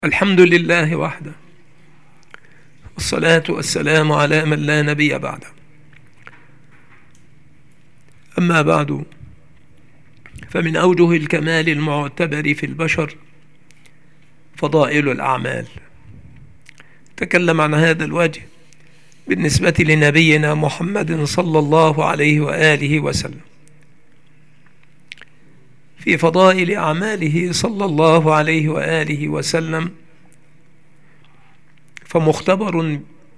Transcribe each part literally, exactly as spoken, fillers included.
الحمد لله وحده، والصلاة والسلام على من لا نبي بعده. أما بعد، فمن أوجه الكمال المعتبر في البشر فضائل الأعمال. تكلم عن هذا الوجه بالنسبة لنبينا محمد صلى الله عليه وآله وسلم في فضائل أعماله صلى الله عليه وآله وسلم، فمختبر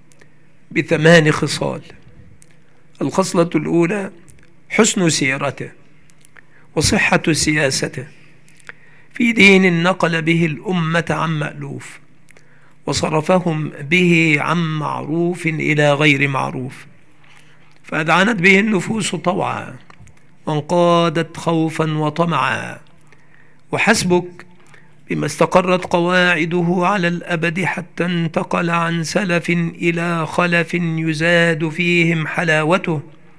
بثمان خصال. الخصلة الأولى حسن سيرته وصحة سياسته في دين نقل به الأمة عن مألوف، وصرفهم به عن معروف إلى غير معروف، فأذعنت به النفوس طوعا وانقادت خوفا وطمعا. وحسبك بما استقرت قواعده على الأبد، حتى انتقل عن سلف إلى خلف يزاد فيهم حلاوته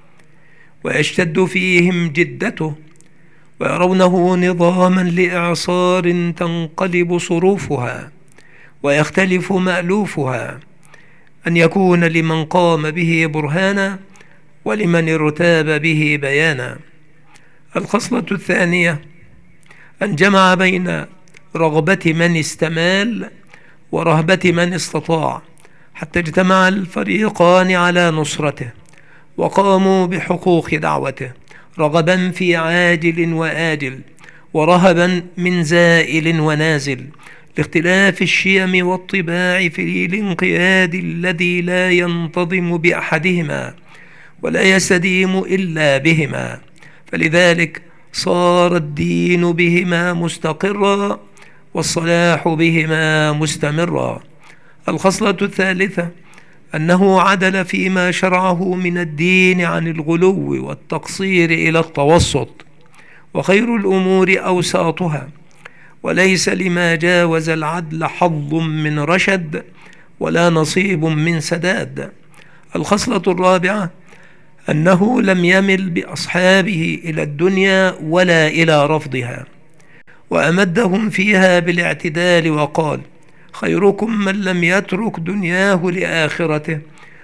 ويشتد فيهم جدته، ويرونه نظاما لإعصار تنقلب صروفها ويختلف مألوفها، أن يكون لمن قام به برهانا ولمن ارتاب به بيانا. الخصلة الثانية أن جمع بين رغبة من استمال ورهبة من استطاع، حتى اجتمع الفريقان على نصرته وقاموا بحقوق دعوته، رغبا في عاجل وآجل، ورهبا من زائل ونازل، لاختلاف الشيم والطباع في الانقياد الذي لا ينتظم بأحدهما ولا يستديم إلا بهما، فلذلك صار الدين بهما مستقرا والصلاح بهما مستمرا. الخصلة الثالثة أنه عدل فيما شرعه من الدين عن الغلو والتقصير إلى التوسط، وخير الأمور أوساطها، وليس لما جاوز العدل حظ من رشد ولا نصيب من سداد. الخصلة الرابعة أنه لم يمل بأصحابه إلى الدنيا ولا إلى رفضها، وأمدهم فيها بالاعتدال، وقال: خيركم من لم يترك دنياه لآخرته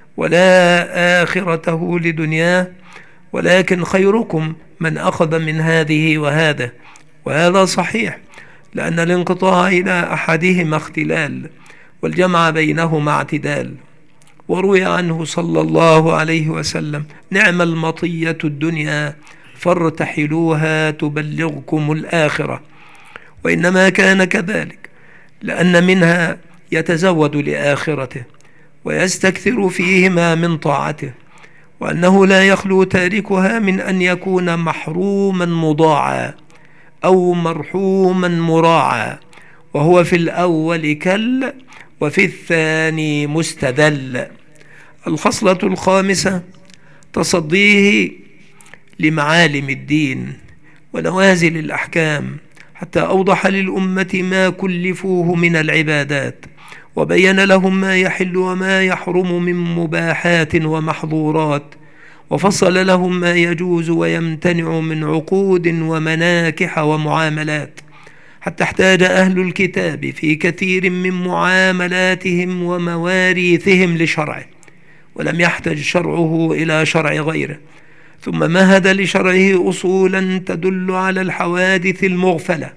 ولا آخرته لدنياه، ولكن خيركم من أخذ من هذه وهذا. وهذا صحيح، لأن الانقطاع إلى أحدهما اختلال، والجمع بينهما اعتدال. وروي عنه صلى الله عليه وسلم: نعم المطية الدنيا فارتحلوها تبلغكم الآخرة. وإنما كان كذلك لأن منها يتزود لآخرته ويستكثر فيهما من طاعته، وأنه لا يخلو تاركها من أن يكون محروما مضاعا أو مرحوما مراعا، وهو في الأول كل وفي الثاني مستذل. الخصلة الخامسة تصديه لمعالم الدين ونوازل الأحكام، حتى أوضح للأمة ما كلفوه من العبادات، وبين لهم ما يحل وما يحرم من مباحات ومحظورات، وفصل لهم ما يجوز ويمتنع من عقود ومناكح ومعاملات، حتى احتاج أهل الكتاب في كثير من معاملاتهم ومواريثهم لشرعه، ولم يحتج شرعه إلى شرع غيره، ثم مهد لشرعه أصولا تدل على الحوادث المغفلة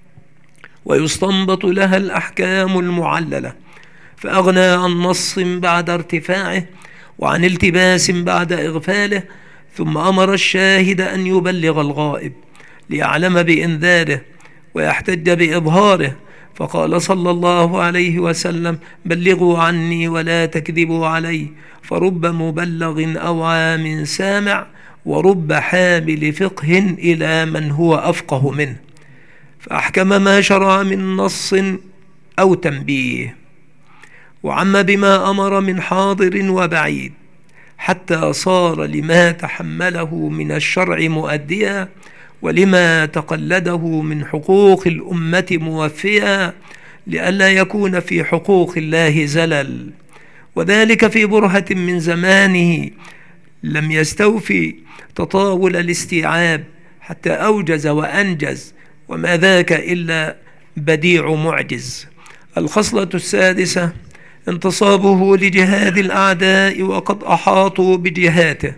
ويستنبط لها الأحكام المعللة، فأغنى عن نص بعد ارتفاعه وعن التباس بعد إغفاله، ثم أمر الشاهد أن يبلغ الغائب ليعلم بإنذاره ويحتج بإظهاره، فقال صلى الله عليه وسلم: بلغوا عني ولا تكذبوا علي، فرب مبلغ أوعى من سامع، ورب حامل فقه إلى من هو أفقه منه. فأحكم ما شرع من نص أو تنبيه، وعم بما أمر من حاضر وبعيد، حتى صار لما تحمله من الشرع مؤديا، ولما تقلده من حقوق الأمة موفيا، لئلا يكون في حقوق الله زلل. وذلك في برهة من زمانه لم يستوفي تطاول الاستيعاب، حتى أوجز وأنجز، وما ذاك إلا بديع معجز. الخصلة السادسة انتصابه لجهاد الأعداء وقد أحاطوا بجهاته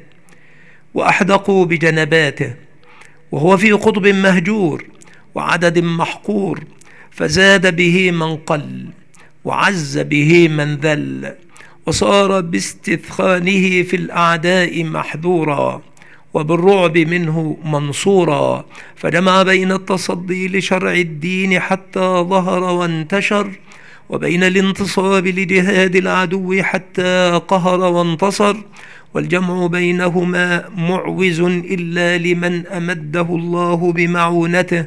وأحدقوا بجنباته، وهو في قطب مهجور وعدد محقور، فزاد به من قل وعز به من ذل، وصار باستثخانه في الأعداء محذورا وبالرعب منه منصورا، فجمع بين التصدي لشرع الدين حتى ظهر وانتشر، وبين الانتصاب لجهاد العدو حتى قهر وانتصر، والجمع بينهما معوز إلا لمن أمده الله بمعونته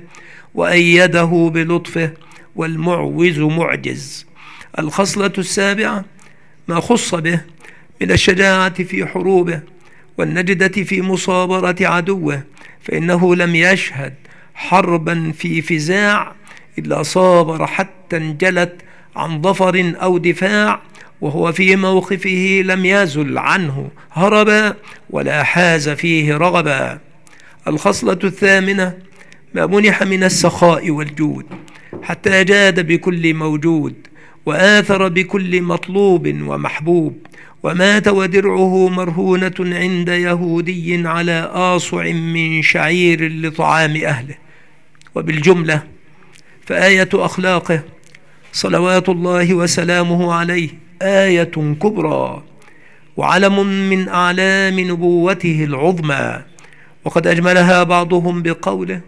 وأيده بلطفه، والمعوز معجز. الخصلة السابعة ما خص به من الشجاعة في حروبه والنجدة في مصابرة عدوه، فإنه لم يشهد حربا في فزاع إلا صابر حتى انجلت عن ظفر أو دفاع، وهو في موقفه لم يزل عنه هربا ولا حاز فيه رغبا. الخصلة الثامنة ما منح من السخاء والجود حتى جاد بكل موجود وآثر بكل مطلوب ومحبوب، ومات ودرعه مرهونة عند يهودي على آصع من شعير لطعام أهله. وبالجملة فآية أخلاقه صلوات الله وسلامه عليه آية كبرى وعلم من أعلام نبوته العظمى، وقد أجملها بعضهم بقوله: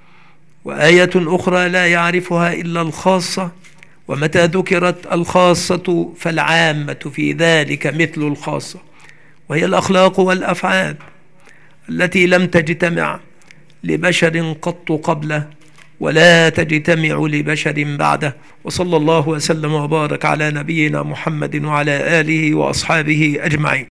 وآية أخرى لا يعرفها إلا الخاصة، ومتى ذكرت الخاصة فالعامة في ذلك مثل الخاصة، وهي الأخلاق والأفعال التي لم تجتمع لبشر قط قبله ولا تجتمع لبشر بعده. وصلى الله وسلم وبارك على نبينا محمد وعلى آله وأصحابه أجمعين.